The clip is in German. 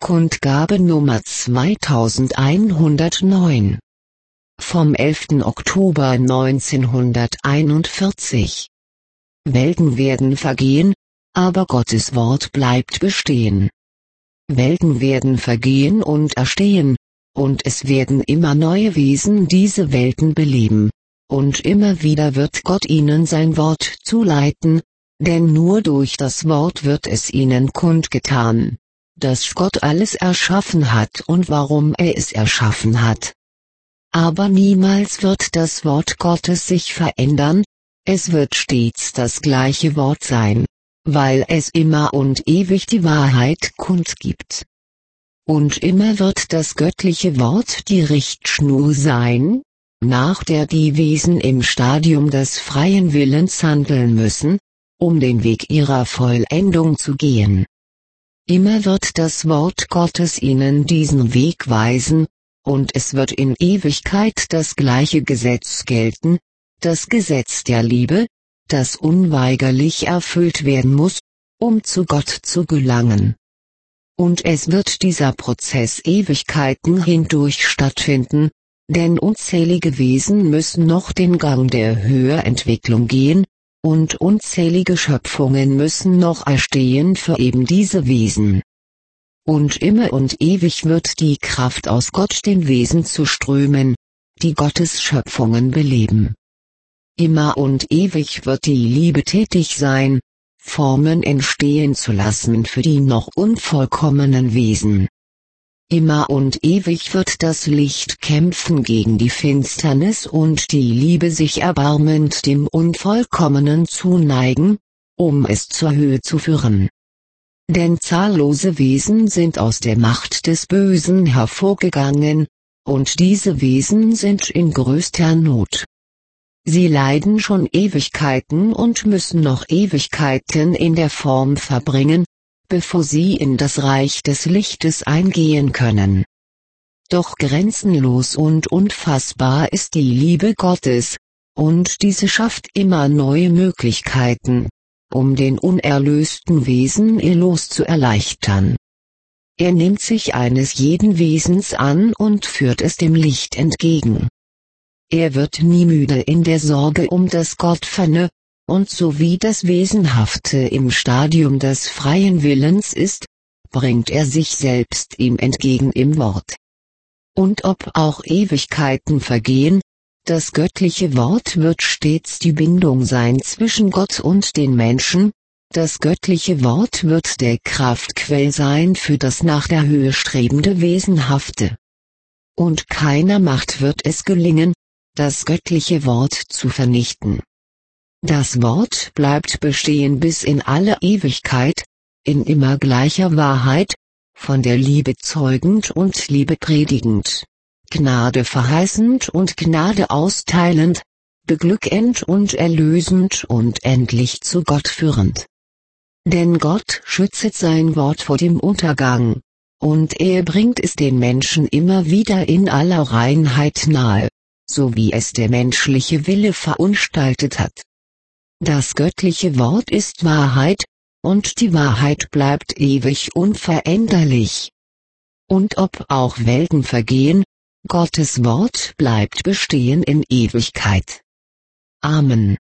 Kundgabe Nummer 2109. Vom 11. Oktober 1941. Welten werden vergehen, aber Gottes Wort bleibt bestehen. Welten werden vergehen und erstehen, und es werden immer neue Wesen diese Welten beleben, und immer wieder wird Gott ihnen sein Wort zuleiten, denn nur durch das Wort wird es ihnen kundgetan, dass Gott alles erschaffen hat und warum er es erschaffen hat. Aber niemals wird das Wort Gottes sich verändern, es wird stets das gleiche Wort sein, weil es immer und ewig die Wahrheit kundgibt. Und immer wird das göttliche Wort die Richtschnur sein, nach der die Wesen im Stadium des freien Willens handeln müssen, um den Weg ihrer Vollendung zu gehen. Immer wird das Wort Gottes ihnen diesen Weg weisen, und es wird in Ewigkeit das gleiche Gesetz gelten, das Gesetz der Liebe, das unweigerlich erfüllt werden muss, um zu Gott zu gelangen. Und es wird dieser Prozess Ewigkeiten hindurch stattfinden, denn unzählige Wesen müssen noch den Gang der Höherentwicklung gehen, und unzählige Schöpfungen müssen noch erstehen für eben diese Wesen. Und immer und ewig wird die Kraft aus Gott den Wesen zuströmen, die Gottes Schöpfungen beleben. Immer und ewig wird die Liebe tätig sein, Formen entstehen zu lassen für die noch unvollkommenen Wesen. Immer und ewig wird das Licht kämpfen gegen die Finsternis und die Liebe sich erbarmend dem Unvollkommenen zuneigen, um es zur Höhe zu führen. Denn zahllose Wesen sind aus der Macht des Bösen hervorgegangen, und diese Wesen sind in größter Not. Sie leiden schon Ewigkeiten und müssen noch Ewigkeiten in der Form verbringen, bevor sie in das Reich des Lichtes eingehen können. Doch grenzenlos und unfassbar ist die Liebe Gottes, und diese schafft immer neue Möglichkeiten, um den unerlösten Wesen ihr Los zu erleichtern. Er nimmt sich eines jeden Wesens an und führt es dem Licht entgegen. Er wird nie müde in der Sorge um das Gottferne, und so wie das Wesenhafte im Stadium des freien Willens ist, bringt er sich selbst ihm entgegen im Wort. Und ob auch Ewigkeiten vergehen, das göttliche Wort wird stets die Bindung sein zwischen Gott und den Menschen, das göttliche Wort wird der Kraftquell sein für das nach der Höhe strebende Wesenhafte. Und keiner Macht wird es gelingen, das göttliche Wort zu vernichten. Das Wort bleibt bestehen bis in alle Ewigkeit, in immer gleicher Wahrheit, von der Liebe zeugend und Liebe predigend, Gnade verheißend und Gnade austeilend, beglückend und erlösend und endlich zu Gott führend. Denn Gott schützet sein Wort vor dem Untergang, und er bringt es den Menschen immer wieder in aller Reinheit nahe, so wie es der menschliche Wille verunstaltet hat. Das göttliche Wort ist Wahrheit, und die Wahrheit bleibt ewig unveränderlich. Und ob auch Welten vergehen, Gottes Wort bleibt bestehen in Ewigkeit. Amen.